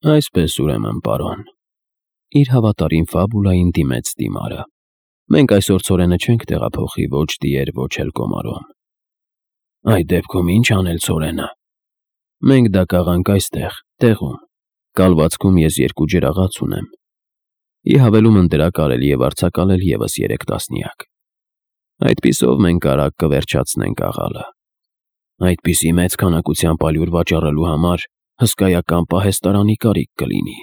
Այսպես ուրեմն, պարոն, իր հավատարիմ ֆաբուլային դիմեց Տիմարը։ Մենք այսօր ցորենը չենք տեղափոխի ոչ Տիեր, ոչ էլ Կոմարում։ Այդ դեպքում ինչ անել ցորենը։ Մենք դա կաղանք այստեղ, տեղում։ Կալվածքում ես 2 ջրաղաց ունեմ։ Ի հավելումն դրա կարելի է վարձակալել ևս 3 տասնյակ։ Այդպիսով մենք արագ կվերջացնենք աղալը։ Այդպիսի մեծ քանակությամբ ալյուր վաճառելու համար հսկայական պահեստարանի կարիք կլինի։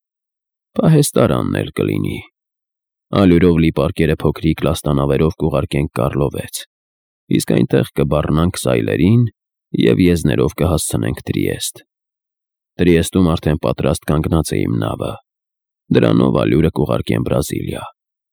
Պահեստարանն էլ կլինի։ Ալյուրով լի պարկերը փոքրիկ լաստանավերով կուղարկենք Կառլովեց, իսկ այնտեղ կբառնանք սայլերին և եզներով կհասցնենք Տրիեստ։ Տրիեստում արդեն պատրաստ կանգնած է իմ նավը։ Դրանով ալյուրը կուղարկեմ Բրազիլիա։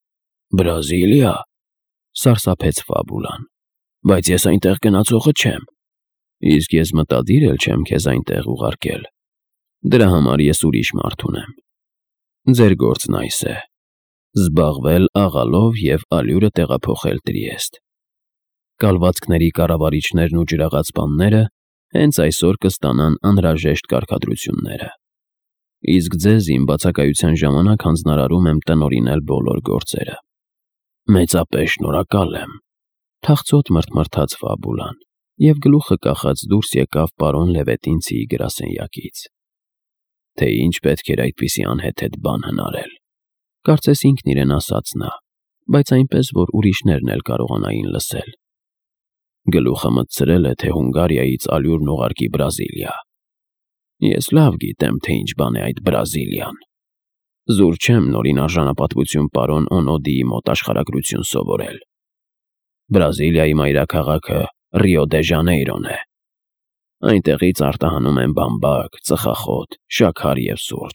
Բրազիլիա, սարսափեց ֆաբուլան, բայց ես այնտեղ գնացողը չեմ։ Իսկ ես մտադիր էլ չեմ քեզ այնտեղ ուղարկել։ Դրա համար ես ուրիշ մարդ ունեմ։ Ձեր գործն այս է. զբաղվել աղալով և ալյուրը տեղափոխել Տրիեստ։ Կալվածքների կառավարիչներն ու ջրաղացպանները հենց այսօր կստանան անհրաժեշտ կարգադրությունները։ Իսկ ձեզ իմ բացակայության ժամանակ հանձնարարում եմ տնօրինել բոլոր գործերը։ Մեծապես շնորհակալ եմ, թախծոտ մրթմրթաց ֆաբուլան և գլուխը կախած դուրս եկավ պարոն Լևետինցիի գրասենյակից։ Թե ինչ պետք էր այդպիսի անհեթեթ բան հնարել։ Կարծես ինքն իրեն ասաց նա, բայց այնպես, որ ուրիշներն էլ կարողանային լսել։ Գլուխը մտցրել է, թե Հունգարիայից ալյուրն ուղարկի Բրազիլիա։ Ես լավ գիտեմ, թե ինչ բան է այդ Բրազիլիան։ Զուր չեմ նորին արժանապատվություն պարոն Օնոդիի մոտ աշխարհագրություն սովորել։ Բրազիլիայի մայրաքաղաքը Ռիո դե Ժանեյրոն է։ Այնտեղից արտահանում են բամբակ, ծխախոտ, շաքար և սուրճ։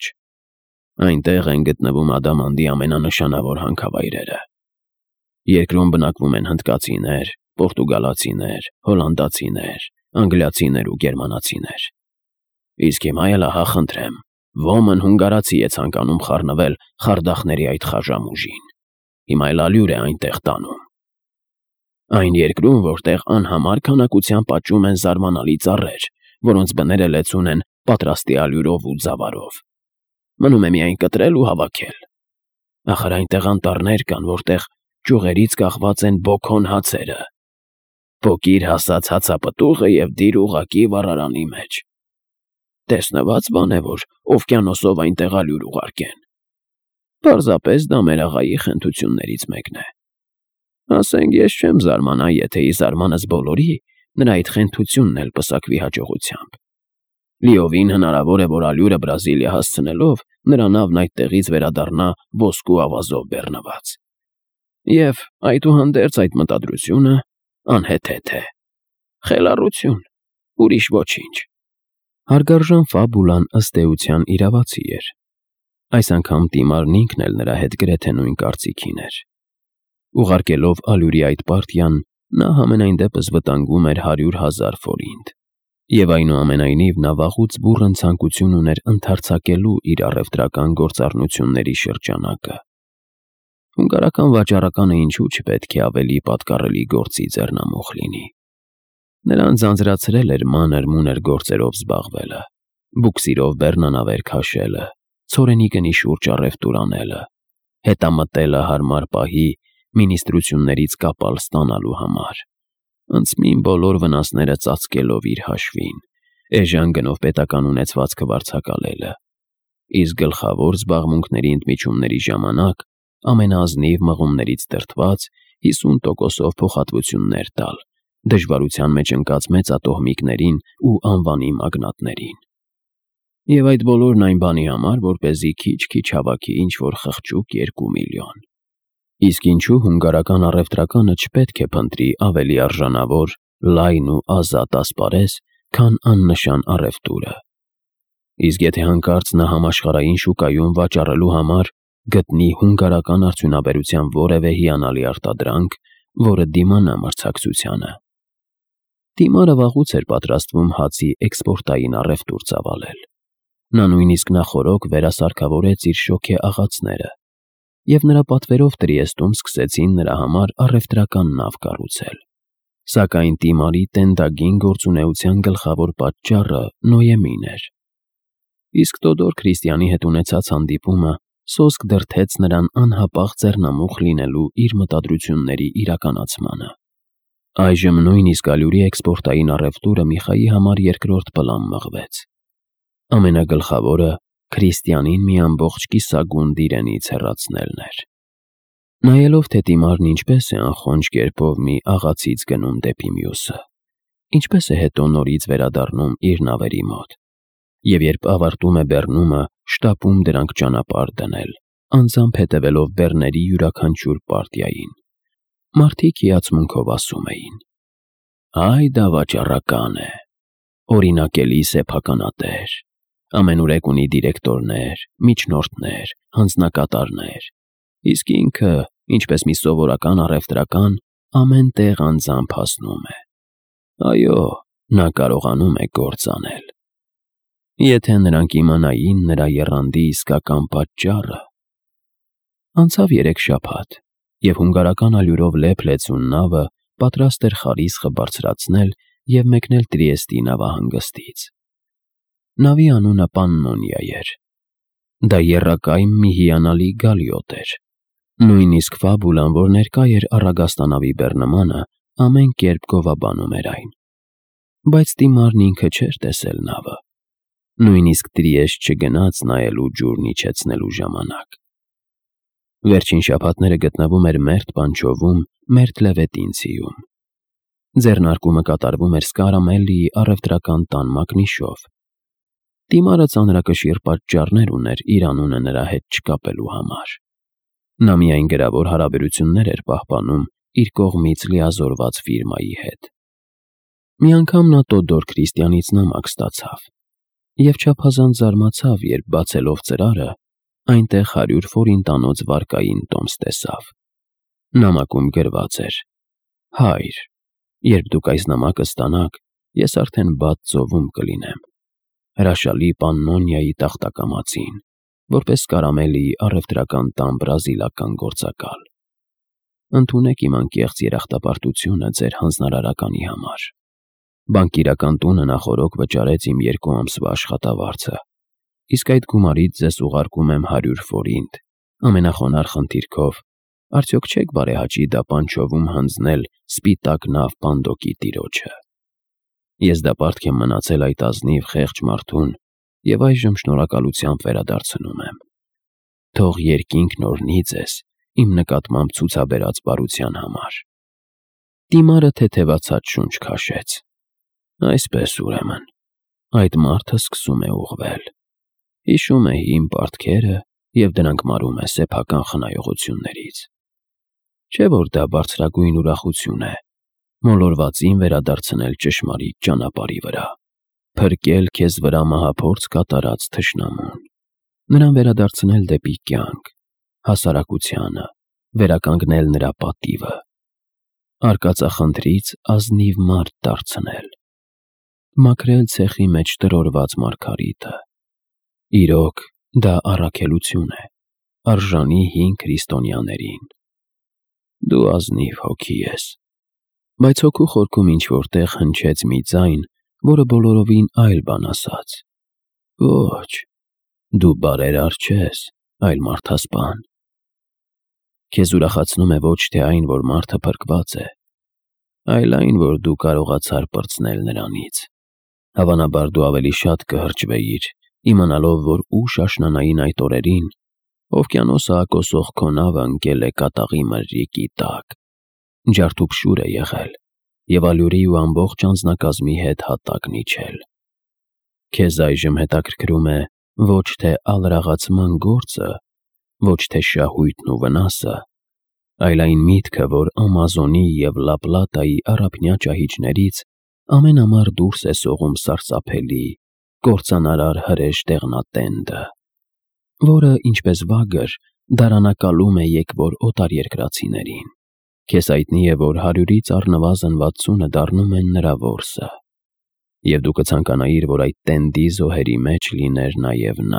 Այնտեղ են գտնվում ադամանդի ամենանշանավոր հանքավայրերը։ Երկրում բնակվում են հնդկացիներ, պորտուգալացիներ, հոլանդացիներ, անգլիացիներ ու գերմանացիներ։ Իսկ հիմա էլ ահա խնդրեմ, ոմն հունգարացի է ցանկանում խառնվել խարդախների այդ խաժամուժին։ Հիմա էլ ալյուր է այնտեղ տանում։ Այն երկրում, որտեղ անհամար քանակությամբ աճում են զարմանալի ծառեր, որոնց բները լեցուն են պատրաստի ալյուրով ու ձավարով։ Մնում է միայն կտրել ու հավաքել։ Ախր այնտեղ անտառներ կան, որտեղ ճյուղերից կախված են բոքոն հացերը։ Պոկիր հասած հացապտուղը և դիր ուղղակի վառարանի մեջ։ Տեսնված բան է, որ օվկիանոսով այնտեղ ալյուր ուղարկեն։ Պարզապես դա մեր աղայի խենթություններից մեկն է։ Ասենք ես չեմ զարմանա, եթե ի զարմանս բոլորի նրա այդ խենթությունն էլ պսակվի հաջողությամբ։ Լիովին հնարավոր է, որ ալյուրը Բրազիլիա հասցնելով նրա նավն այդտեղից վերադառնա ոսկու ավազով բեռնված։ Եվ այդուհանդերձ այդ մտադրությունը անհեթեթ է։ Խելառություն, ուրիշ ոչինչ։ Հարգարժան ֆաբուլան ըստ էության իրավացի էր։ Այս անգամ Տիմարն ինքն էլ նրա հետ գրեթե նույն կարծիքին էր։ Ուղարկելով ալյուրի այդ պարտիան, նա համենայն դեպս վտանգում էր 100,000 ֆորինտ։ Եվ այնուամենայնիվ նա վաղուց բուռն ցանկություն ուներ ընդարձակելու իր առևտրական գործառնությունների շրջանակը։ Հունգարական վաճառականը ինչու չպետք է ավելի պատկառելի գործի ձեռնամուխ լինի։ Նրան ձանձրացրել էր մանր-մունր գործերով զբաղվելը, բուքսիրով բեռնանավեր քաշելը, ցորենի գնի շուրջ առևտուր անելը, հետամտելը հարմար պահի մինիստրություններից կապալ ստանալու համար, անցմին բոլոր վնասները ծածկելով իր հաշվին, էժան գնով պետական ունեցվածքը վարձակալելը, իսկ գլխավոր զբաղմունքների ընդմիջումների ժամանակ ամենաազնիվ մղումներից դրդված 50%-ով փոխհատվություններ տալ դժվարության մեջ ընկած մեծատոհմիկներին ու անվանի մագնատներին։ Եվ այդ բոլորն այն բանի համար, որպեսզի քիչ-քիչ հավաքի ինչ-որ խղճուկ 2 միլիոն։ Իսկ ինչու հունգարական առևտրականը չպետք է փնտրի ավելի արժանավոր, լայն ու ազատ ասպարեզ, քան աննշան առևտուրը։ Իսկ եթե հանկարծ նա համաշխարհային շուկայում վաճառելու համար գտնի հունգարական արդյունաբերության որևէ հիանալի արտադրանք, որը դիմանա մրցակցությանը։ Տիմարը վաղուց էր պատրաստվում հացի էքսպորտային առևտուր ծավալել։ Նա նույնիսկ նախօրոք վերասարքավորեց իր շոգե աղացները, և նրա պատվերով Տրիեստում սկսեցին նրա համար առևտրական նավ կառուցել։ Սակայն Տիմարի տենդագին գործունեության գլխավոր պատճառը Նոյեմին էր։ իսկ Տոդոր Քրիստիանի հետ ունեցած հանդիպումը սոսկ դրդեց նրան անհապաղ ձեռնամուխ լինելու իր մտադրությունների իրականացմանը։ Այժմ նույնիսկ ալյուրի էքսպորտային առևտուրը Միխայի համար երկրորդ պլան մղվեց։ Ամենագլխավորը Քրիստիանին մի ամբողջ կիսագունդ իրենից հեռացնելն էր։ Նայելով, թե Տիմարն ինչպես է անխոնջ կերպով մի աղացից գնում դեպի մյուսը, ինչպես է հետո նորից վերադառնում իր նավերի մոտ, և երբ ավարտում է բեռնումը, շտապում դրանք ճանապարհ դնել, անձամբ հետևելով բեռների յուրաքանչյուր պարտիային, մարդիկ հիացմունքով ասում էին. «Այ դա վաճառական է, օրինակելի սեփականատեր, ամենուրեք ունի դիրեկտորներ, միջնորդներ, հանձնակատարներ, իսկ ինքը, ինչպես մի սովորական առևտրական, ամեն տեղ անձամբ հասնում է։ Այո, նա կարողանում է գործ անել»։ Եթե նրանք իմանային նրա եռանդի իսկական պատճառը… Անցավ 3 շաբաթ, և հունգարական ալյուրով լեփ-լեցուն նավը պատրաստ էր խարիսխը բարձրացնել և մեկնել Տրիեստի նավահանգստից։ Նավի անունը Պաննոնիա էր։ Դա եռակայմ մի հիանալի գալիոտ էր։ Նույնիսկ Ֆաբուլան, որ ներկա էր առագաստանավի բեռնմանը, ամեն կերպ գովաբանում էր այն։ Բայց Տիմարն ինքը չէր տեսել նավը, նույնիսկ Տրիեստ չգնաց նայելու ջուրն իջեցնելու ժամանակ։ Վերջին շաբաթները գտնվում էր մերթ Պանչովում, մերթ Լևետինցիում։ Ձեռնարկումը կատարվում էր Սկարամելլիի առևտրական տան մակնիշով։ Տիմարը ծանրակշիռ պատճառներ ուներ իր անունը նրա հետ չկապելու համար։ Նա միայն գրավոր հարաբերություններ էր պահպանում իր կողմից լիազորված ֆիրմայի հետ։ Մի անգամ նա Տոդոր Քրիստիանից նամակ ստացավ և չափազանց զարմացավ, երբ բացելով ծրարը, այնտեղ 100 ֆորինտանոց վարկային տոմս տեսավ։ Նամակում գրված էր. «Հայր, երբ դուք այս նամակը ստանաք, ես արդեն բաց ծովում կլինեմ։ Հրաշալի Պաննոնիայի տախտակամածին, որպես Սկարամելլիի առևտրական տան բրազիլական գործակալ։ Ընդունեք իմ անկեղծ երախտապարտությունը ձեր հանձնարարականի համար։ Բանկիրական տունը նախօրոք վճարեց իմ 2 ամսվա աշխատավարձը, իսկ այդ գումարից ձեզ ուղարկում եմ 100 ֆորինտ, ամենախոնարհ խնդիրքով, արդյոք չեք բարեհաճի դա Պանչովում հանձնել սպիտակ նավ Պանդոկի տիրոջը։ Ես դա պարտք եմ մնացել այդ ազնիվ խեղճ մարդուն և այժմ շնորհակալությամբ վերադարձնում եմ։ Թող երկինքն օրհնի ձեզ իմ նկատմամբ ցուցաբերած բարության համար»։ Տիմարը թեթևացած շունչ քաշեց։ Այսպես ուրեմն, այդ մարդը սկսում է ուղղվել։ Հիշում է հին պարտքերը և դրանք մարում է սեփական խնայողություններից։ Չէ՞ որ դա բարձրագույն ուրախություն է մոլորվածին վերադարձնել ճշմարիտ ճանապարհի վրա, փրկել քեզ վրա մահափորձ կատարած թշնամուն, նրան վերադարձնել դեպի կյանք, հասարակությանը, վերականգնել նրա պատիվը, արկածախնդրից ազնիվ մարդ դարձնել, մաքրել ցեխի մեջ տրորված մարգարիտը։ Իրոք, դա առաքելություն է, արժանի հին քրիստոնյաներին։ Դու ազնիվ հոգի ես։ Բայց հոգու խորքում ինչ-որ տեղ հնչեց մի ձայն, որը բոլորովին այլ բան ասաց. «Ոչ, դու բարերար չես, այլ մարդասպան։ Քեզ ուրախացնում է ոչ թե այն, որ մարդը փրկված է, այլ այն, որ դու կարողացար պրծնել նրանից։ Հավանաբար դու ավելի շատ կհրճվեիր, իմանալով, որ ուշ աշնանային այդ օրերին օվկիանոսը ակոսող քո նավը ընկել է կատաղի մրրիկի տակ, ջարդուփշուր է եղել և ալյուրի ու ամբողջ անձնակազմի հետ հատակն իջել։ Քեզ այժմ հետաքրքրում է ոչ թե ալրաղացման գործը, ոչ թե շահույթն ու վնասը, այլ այն միտքը, որ Ամազոնի և Լա Պլատայի առափնյա ճահիճներից ամեն ամառ դուրս է սողում սարսափելի, կործանարար հրեշ դեղնատենդը, որը, ինչպես վագր, դարանակալում է եկվոր օտարերկրացիներին։ Քեզ հայտնի է, որ 100-ից առնվազն 60-ը դառնում են նրա որսը, և դու կցանկանայիր, որ այդ տենդի զոհերի մեջ լիներ նաև նա։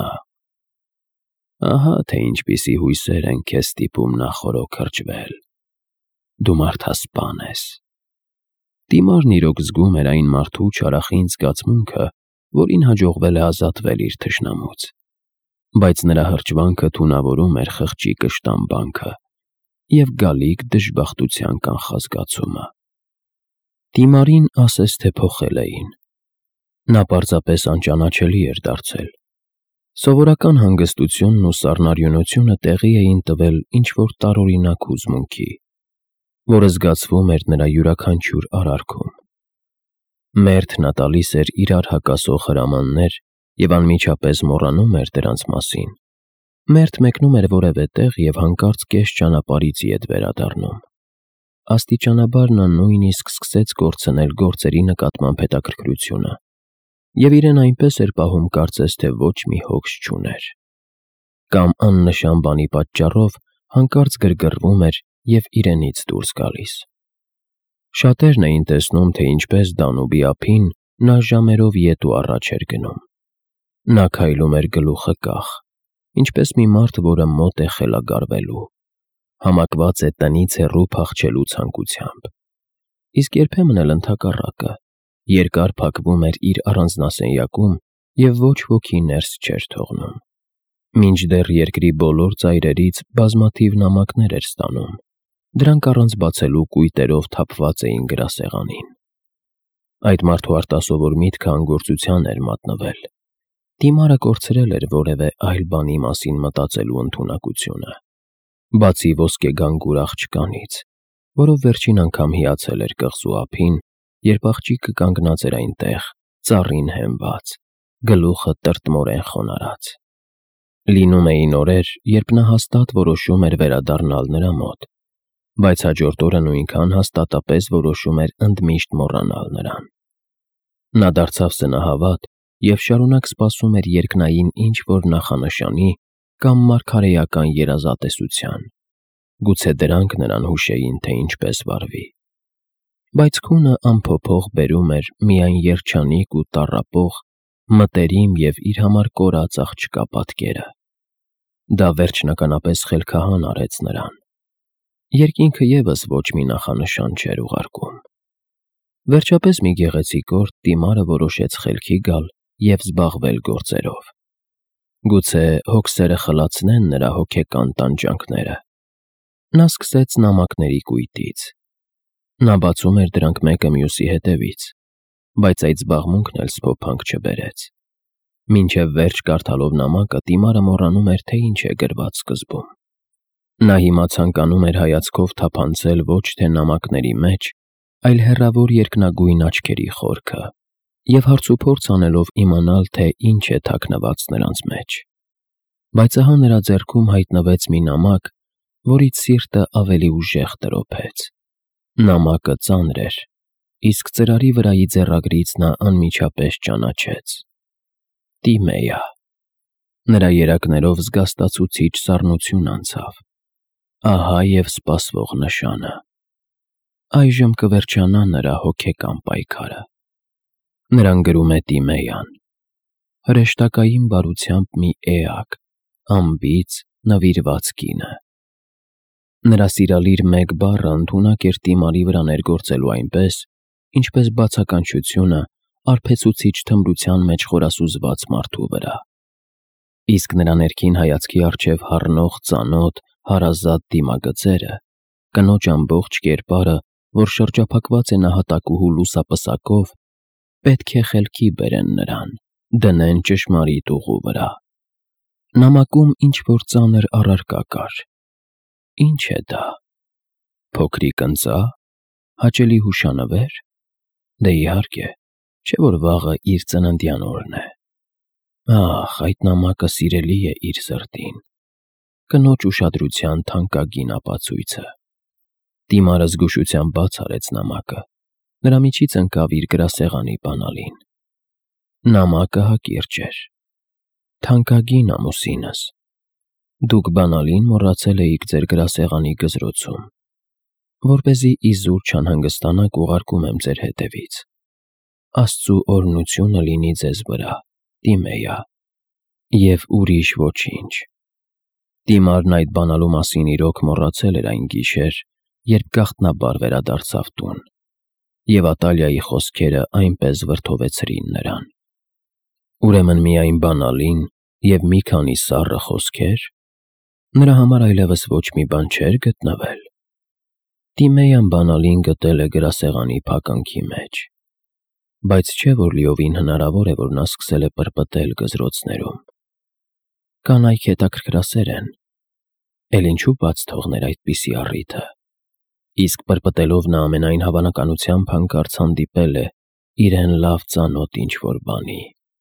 Ահա թե ինչպիսի հույսեր են քեզ ստիպում նախօրոք հրճվել։ Դու մարդասպան ես։ Տիմարն իրոք զգում էր այն մարդու չարախինդ զգացմունքը, որին հաջողվել է ազատվել իր թշնամուց, բայց նրա հրճվանքը թունավորում էր խղճի կշտամբանքը և գալիք դժբախտության կանխազգացումը։ Տիմարին ասես թե փոխել էին։ Նա պարզապես անճանաչելի էր դարձել։ Սովորական հանգստությունն ու սառնարյունությունը տեղի էին տվել ինչ-որ տարօրինակ հուզմունքի, որը զգացվում էր նրա յուրաքանչյուր արարքում։ Մերթ նա տալիս էր իրար հակասող հրամաններ և անմիջապես մոռանում էր դրանց մասին։ Մերթ մեկնում էր որևէ տեղ և հանկարծ կես ճանապարհից ետ վերադառնում։ Աստիճանաբար նա նույնիսկ սկսեց կորցնել գործերի նկատմամբ հետաքրքրությունը և իրեն այնպես էր պահում, կարծես թե ոչ մի հոգս չուներ։ Կամ աննշան բանի պատճառով հանկարծ գրգռվում էր և իրենից դուրս գալիս։ Շատերն էին տեսնում, թե ինչպես Դանուբի ափին նա ժամերով ետ ու առաջ էր գնում։ Նա քայլում էր գլուխը կախ, ինչպես մի մարդ, որը մոտ է խելագարվելու, համակված է տնից հեռու փախչելու ցանկությամբ։ Իսկ երբեմն էլ ընդհակառակը, երկար փակվում էր իր առանձնասենյակում և ոչ ոքի ներս չէր թողնում։ Մինչդեռ երկրի բոլոր ծայրերից բազմաթիվ նամակներ էր ստանում, դրանք առանց բացելու կույտերով թափված էին գրասեղանին։ Այդ մարդու արտասովոր միտքը անգործության էր մատնվել։ Տիմարը կորցրել էր որևէ այլ բանի մասին մտածելու ընդունակությունը, բացի ոսկեգանգուր աղջկանից, որով վերջին անգամ հիացել էր կղզու ափին, երբ աղջիկը կանգնած էր այնտեղ, ծառին հենված, գլուխը տրտմորեն խոնարհած։ Լինում էին օրեր, երբ նա հաստատ որոշում էր վերադառնալ նրա մոտ, բայց հաջորդ օրը նույնքան հաստատապես որոշում էր ընդմիշտ մոռանալ նրան։ Նա դարձավ սնահավատ և շարունակ սպասում էր երկնային ինչ-որ նախանշանի կամ մարգարեական երազատեսության, գուցե դրանք նրան հուշեին, թե ինչպես վարվի։ Բայց քունը անփոփոխ բերում էր միայն երջանիկ ու տառապող, մտերիմ և իր համար կորած աղջկա պատկերը։ Դա վերջնականապես խելքահան արեց նրան։ Երկինքը ևս ոչ մի նախանշան չէր ուղարկում։ Վերջապես մի գեղեցիկ օր Տիմարը որոշեց խելքի գալ և զբաղվել գործերով։ Գուցե հոգսերը խլացնեն նրա հոգեկան տանջանքները։ Նա սկսեց նամակների կույտից։ Նա բացում էր դրանք մեկը մյուսի հետևից, բայց այդ զբաղմունքն էլ սփոփանք չբերեց։ Մինչև վերջ կարդալով նամակը Տիմարը մոռանում էր, թե ինչ է գրված սկզբում։ Նա հիմա ցանկանում էր հայացքով թափանցել ոչ թե նամակների մեջ, այլ հեռավոր երկնագույն աչքերի խորքը և հարցուփորձ անելով իմանալ, թե ինչ է թաքնված նրանց մեջ։ Բայց ահա նրա ձեռքում հայտնվեց մի նամակ, որից սիրտը ավելի ուժեղ տրոփեց։ Նամակը ծանր էր, իսկ ծրարի վրայի ձեռագրից նա անմիջապես ճանաչեց. Տիմեյա։ Նրա երակներով զգաստացուցիչ սառնություն անցավ։ Ահա և սպասվող նշանը։ Այժմ կվերջանա նրա հոգեկան պայքարը։ Նրան գրում է Տիմեյան, հրեշտակային բարությամբ մի էակ, անբիծ, նվիրված կինը։ Նրա սիրալիր մեկ բառը ընդունակ էր Տիմարի վրա ներգործելու այնպես, ինչպես բացականչությունը արբեցուցիչ թմրության մեջ խորասուզված մարդու վրա։ Իսկ նրա ներքին հայացքի առջև հառնող ծանոթ, հարազատ դիմագծերը, կնոջ ամբողջ կերպարը, որ շրջափակված է նահատակուհու լուսապսակով, պետք է խելքի բերեն նրան, դնեն ճշմարիտ ուղու վրա։ Նամակում ինչ-որ ծանր առարկա կար։ Ինչ է դա։ Փոքրիկ ընծա։ Հաճելի հուշանվեր։ Դե իհարկե, չէ՞ որ վաղը իր ծննդյան օրն է։ Ահ, այդ նամակը սիրելի է իր սրտին։ Կնոջ ուշադրության թանկագին ապացույցը։ Տիմարը զգուշությամբ բաց արեց նամակը։ Նրա միջից ընկավ իր գրասեղանի բանալին։ Նամակը հակիրճ էր։ Թանկագին ամուսինս, դուք բանալին մոռացել էիք ձեր գրասեղանի գզրոցում։ Որպեսզի իզուր չանհանգստանաք, ուղարկում եմ ձեր հետևից։ Աստծու օրհնությունը լինի ձեզ վրա, Տիմեյա, և ուրիշ ոչինչ։ Տիմարն այդ բանալու մասին իրոք մոռացել էր այն գիշեր, երբ գաղտնաբար վերադարձավ տուն, և Ատալիայի խոսքերը այնպես վրդովեցրին նրան։ Ուրեմն միայն բանալին և մի քանի սառը խոսքեր։ Նրա համար այլևս ոչ մի բան չէր գտնվել։ Տիմեյան բանալին գտել է գրասեղանի փականքի մեջ, բայց չէ որ լիովին հնարավոր է, որ նա սկսել է պրպտել գզրոցներում։ Կանայք հետաքրքրասեր են, էլ ինչու բաց թողներ այդպիսի առիթը։ Իսկ պրպտելով նա ամենայն հավանականությամբ հանկարծ հանդիպել է իրեն լավ ծանոթ ինչ-որ բանի։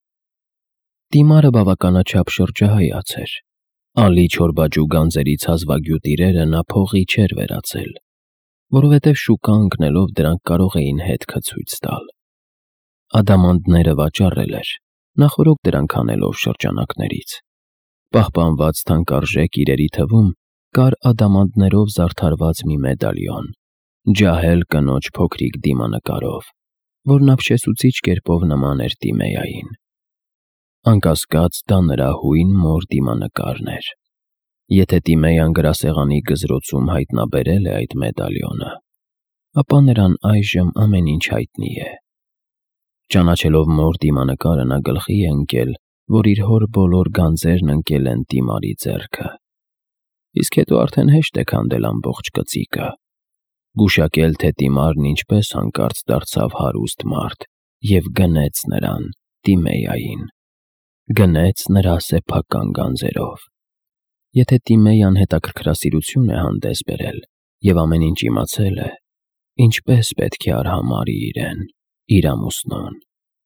Տիմարը բավականաչափ շրջահայաց էր։ Ալի չորբաջու գանձերից հազվագյուտ իրերը նա փողի չէր վերածել, որովհետև շուկա ընկնելով դրանք կարող էին հետքը ցույց տալ։ Ադամանդները վաճառել էր, նախօրոք դրանք հանելով շրջանակներից։ Պահպանված թանկարժեք իրերի թվում կար ադամանդներով զարդարված մի մեդալիոն, ջահել կնոջ փոքրիկ դիմանկարով, որն ապշեցուցիչ կերպով նման էր Տիմեային։ Անկասկած դա նրա հույն մոր դիմանկարն էր։ Եթե Տիմեյան գրասեղանի գզրոցում հայտնաբերել է այդ մեդալիոնը, ապա նրան այժմ ամեն ինչ հայտնի է։ Ճանաչելով մոր դիմանկարը նա գլխի է ընկել, որ իր հոր բոլոր գանձերն ընկել են Տիմարի ձեռքը։ Իսկ հետո արդեն հեշտ է քանդել ամբողջ կծիկը, գուշակել, թե Տիմարն ինչպես հանկարծ դարձավ հարուստ մարդ և գնեց նրան, Տիմեյային, գնեց նրա սեփական գանձերով։ Եթե Տիմեյան հետաքրքրասիրություն է հանդես բերել և ամեն ինչ իմացել է, ինչպես պետք է արհամարհի իրեն, իր ամուսնուն։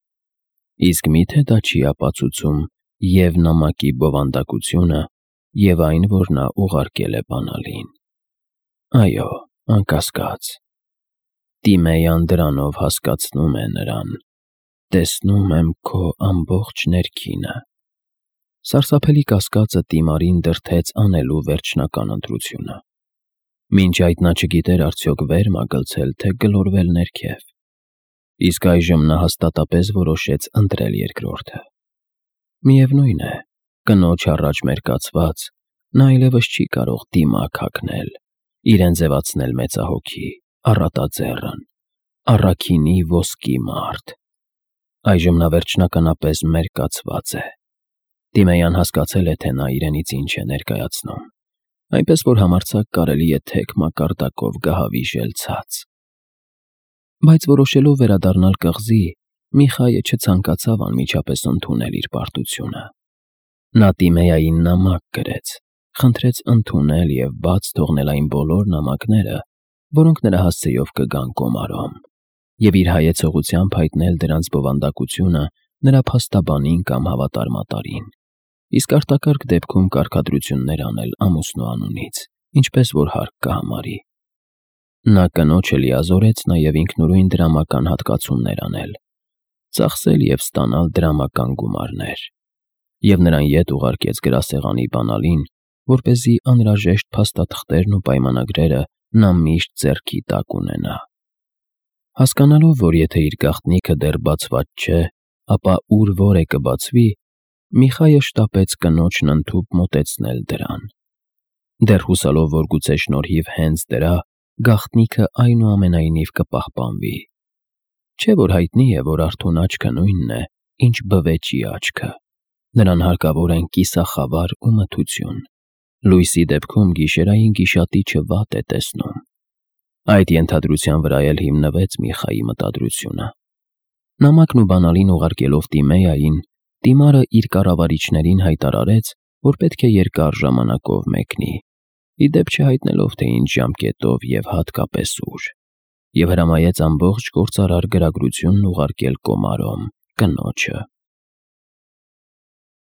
Իսկ միթե դա չի ապացուցում և նամակի բովանդակությունը, և այն, որ նա ուղարկել է բանալին։ Այո, անկասկած, Տիմեյան դրանով հասկացնում է նրան։ Տեսնում եմ քո ամբողջ ներքինը։ Սարսափելի կասկածը Տիմարին դրդեց անելու վերջնական ընտրությունը։ Մինչ այդ նա չգիտեր արդյոք վեր մագլցել, թե գլորվել ներքև։ Իսկ այժմ նա հաստատապես որոշեց ընտրել երկրորդը։ Միևնույն է, կնոջ առաջ մերկացված, նա այլևս չի կարող դիմակ հագնել, իրեն ձևացնել մեծահոգի, առատաձեռն, առաքինի ոսկի մարդ։ Այժմ նա վերջնականապես մերկացված է։ Տիմեյան հասկացել է, թե նա իրենից ինչ է ներկայացնում, այնպես որ համարձակ կարելի է թեք մակարդակով գահավիժել ցած։ Բայց որոշելով վերադառնալ կղզի, Միխայը չցանկացավ անմիջապես ընդունել իր պարտությունը։ Նա Տիմեային նամակ գրեց, խնդրեց ընդունել և բաց թողնել այն բոլոր նամակները, որոնք նրա հասցեով կգան Կոմարոմ, և իր հայեցողությամբ հայտնել դրանց բովանդակությունը նրա փաստաբանին կամ հավատարմատարին, իսկ արտակարգ դեպքում կարգադրություններ անել ամուսնու անունից, ինչպես որ հարկ կհամարի։ Նա կնոջը լիազորեց նաև ինքնուրույն դրամական հատկացումներ անել, ծախսել և ստանալ դրամական գումարներ, և նրան ետ ուղարկեց գրասեղանի բանալին, որպեսզի անհրաժեշտ փաստաթղթերն ու պայմանագրերը նա միշտ ձեռքի տակ ունենա։ Հասկանալով, որ եթե իր գաղտնիքը դեռ բացված չէ, ապա ուր որ է կբացվի, Միխայը շտապեց կնոջն ընդհուպ մոտեցնել դրան, դեռ հուսալով, որ գուցե շնորհիվ հենց դրա գաղտնիքը այնուամենայնիվ կպահպանվի։ Չէ որ հայտնի է, որ արթուն աչքը նույնն է, ինչ բվեճի աչքը, նրան հարկավոր են կիսախավար ու մթություն։ Լույսի դեպքում գիշերային գիշատիչը վատ է տեսնում։ Այդ ենթադրության վրա էլ հիմնվեց Միխայի մտադրությունը։ Նամակն ու բանալին ուղարկելով Տիմեային, Տիմարը իր կառավարիչներին հայտարարեց, որ պետք է երկար ժամանակով մեկնի, ի դեպ չհայտնելով, թե ինչ ժամկետով և հատկապես ուր, և հրամայեց ամբողջ գործարար գրագրությունն ուղարկել Կոմարոմ, կնոջը։